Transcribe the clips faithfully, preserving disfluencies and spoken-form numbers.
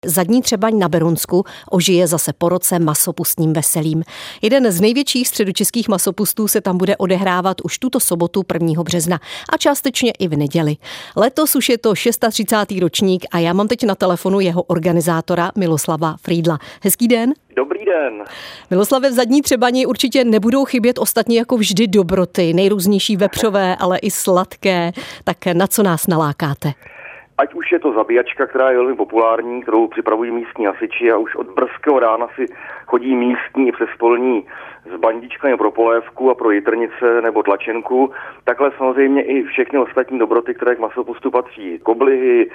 Zadní Třebaň na Berounsku ožije zase po roce masopustním veselím. Jeden z největších středočeských masopustů se tam bude odehrávat už tuto sobotu prvního března a částečně i v neděli. Letos už je to třicátý šestý ročník a já mám teď na telefonu jeho organizátora Miloslava Frýdla. Hezký den. Dobrý den. Miloslave, v Zadní Třebani určitě nebudou chybět ostatně jako vždy dobroty, nejrůznější vepřové, ale i sladké. Tak na co nás nalákáte? Ať už je to zabíjačka, která je velmi populární, kterou připravují místní hasiči a už od brzkého rána si chodí místní i přespolní s bandičkami pro polévku a pro jitrnice nebo tlačenku. Takhle samozřejmě i všechny ostatní dobroty, které k masopustu patří. Koblihy,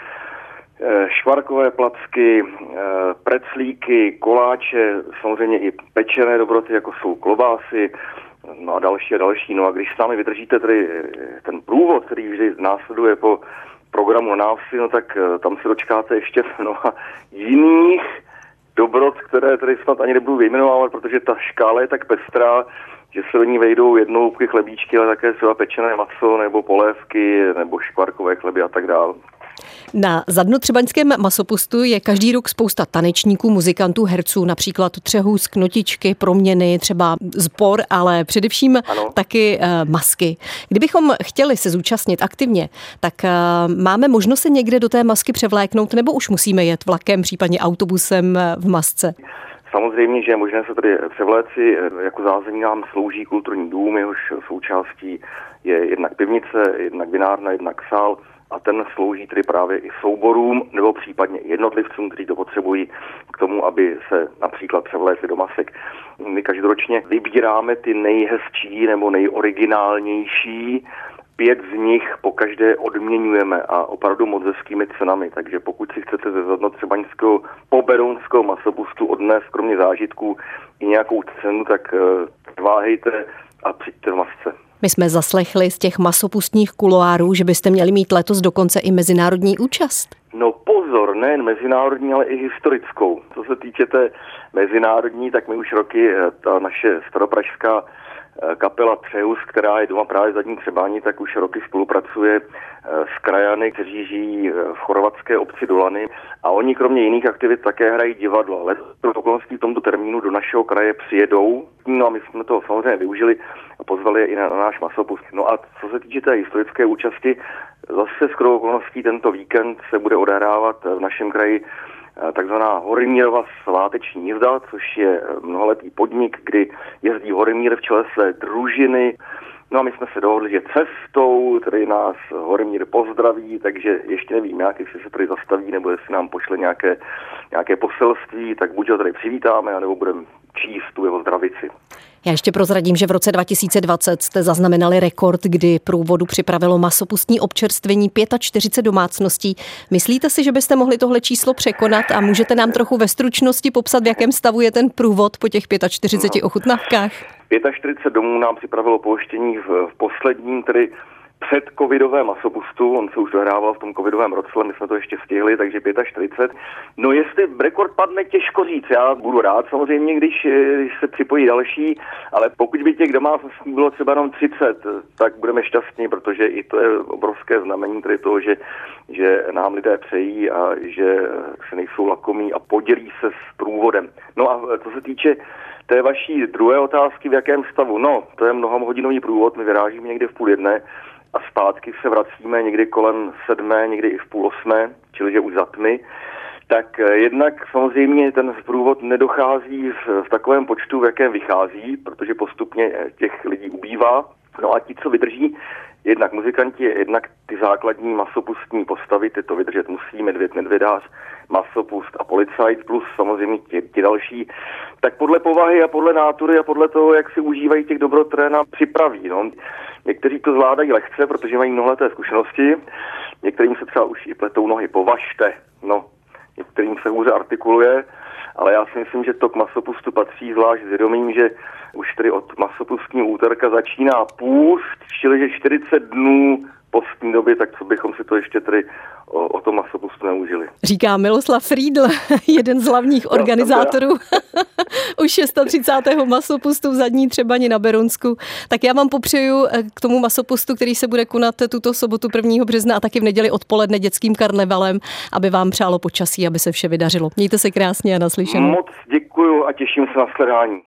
švarkové placky, preclíky, koláče, samozřejmě i pečené dobroty, jako jsou klobásy, no a další a další. No a když s námi vydržíte tedy ten průvod, který vždy následuje po programu na návsi, no tak tam se dočkáte ještě mnoha jiných dobrot, které tady snad ani nebudu vyjmenovávat, protože ta škála je tak pestrá, že se do ní vejdou jednoloupky chlebíčky, ale také třeba pečené maso nebo polévky nebo škvarkové chleby a tak dále. Na zadnotřebaňském masopustu je každý rok spousta tanečníků, muzikantů, herců, například Třehůz, Knotičky, Proměny, třeba Sbor, ale především ano. taky uh, masky. Kdybychom chtěli se zúčastnit aktivně, tak uh, máme možnost se někde do té masky převléknout, nebo už musíme jet vlakem, případně autobusem v masce? Samozřejmě, že je možné se tady převléci. Jako zázemí nám slouží kulturní dům, jehož součástí je jednak pivnice, jednak vinárna, jednak sál. A ten slouží tedy právě i souborům nebo případně jednotlivcům, kteří to potřebují k tomu, aby se například převlékli do masek. My každoročně vybíráme ty nejhezčí nebo nejoriginálnější. Pět z nich pokaždé odměňujeme a opravdu moc hezkými cenami. Takže pokud si chcete ze zadnotřebaňského poberounského masopustu odnést kromě zážitků i nějakou cenu, tak váhejte a přijďte v masce. My jsme zaslechli z těch masopustních kuloárů, že byste měli mít letos dokonce i mezinárodní účast. No pozor, nejen mezinárodní, ale i historickou. Co se týče té mezinárodní, tak my už roky, ta naše staropražská kapela Třehůz, která je doma právě v Zadní Třebani, tak už roky spolupracuje s krajany, kteří žijí v chorvatské obci Dolany a oni kromě jiných aktivit také hrají divadlo. Letos okolností v tomto termínu do našeho kraje přijedou, no a my jsme to samozřejmě využili a pozvali je i na, na náš masopust. No a co se týče té historické účasti, zase skoro okolností tento víkend se bude odehrávat v našem kraji takzvaná Horymírova sváteční jízda, což je mnohaletý podnik, kdy jezdí Horymír v čele své družiny. No a my jsme se dohodli, že cestou tady nás Horymír pozdraví, takže ještě nevím, jak, jestli se tady zastaví, nebo jestli nám pošle nějaké, nějaké poselství, tak buď ho tady přivítáme, anebo budeme číst tu jeho zdravici. Já ještě prozradím, že v roce dva tisíce dvacet jste zaznamenali rekord, kdy průvodu připravilo masopustní občerstvení čtyřicet pět domácností. Myslíte si, že byste mohli tohle číslo překonat a můžete nám trochu ve stručnosti popsat, v jakém stavu je ten průvod po těch čtyřiceti pěti ochutnávkách? čtyřicet pět domů nám připravilo pouštění v, v posledním, tedy před covidovém masopustu, on se už dohrával v tom covidovém roce, my jsme to ještě stihli, takže čtyřicet pět. No jestli rekord padne, těžko říct, já budu rád samozřejmě, když, když se připojí další, ale pokud by těch domácností bylo třeba jenom třicet, tak budeme šťastní, protože i to je obrovské znamení tedy toho, že, že nám lidé přejí a že se nejsou lakomí a podělí se s průvodem. No a co se týče té vaší druhé otázky, v jakém stavu? No, to je mnohahodinový průvod, my vyrážíme někde v půl jedné, a zpátky se vracíme někdy kolem sedmé, někdy i v půl osmé, čili že už za tmy. Tak jednak samozřejmě ten průvod nedochází v, v takovém počtu, v jakém vychází, protože postupně těch lidí ubývá. No a ti, co vydrží, jednak muzikanti, jednak ty základní masopustní postavy, ty to vydržet musí, medvěd, medvědář, masopust a policajt, plus samozřejmě ti, ti další, tak podle povahy a podle nátury a podle toho, jak si užívají těch dobrot, které nám připraví. No. Někteří to zvládají lehce, protože mají mnohleté zkušenosti, některým se třeba už i pletou nohy, považte, no, některým se hůře artikuluje, ale já si myslím, že to k masopustu patří, zvlášť s vědomím, že už tedy od masopustního úterka začíná půst, čili že čtyřicet dnů postní době, tak co bychom si to ještě tedy o, o tom masopustu neužili. Říká Miloslav Frýdl, jeden z hlavních organizátorů už třicátého šestého masopustu v Zadní Třebani na Berounsku. Tak já vám popřeju k tomu masopustu, který se bude konat tuto sobotu prvního března a taky v neděli odpoledne dětským karnevalem, aby vám přálo počasí, aby se vše vydařilo. Mějte se krásně a naslyšenou. Moc děkuju a těším se na shledání.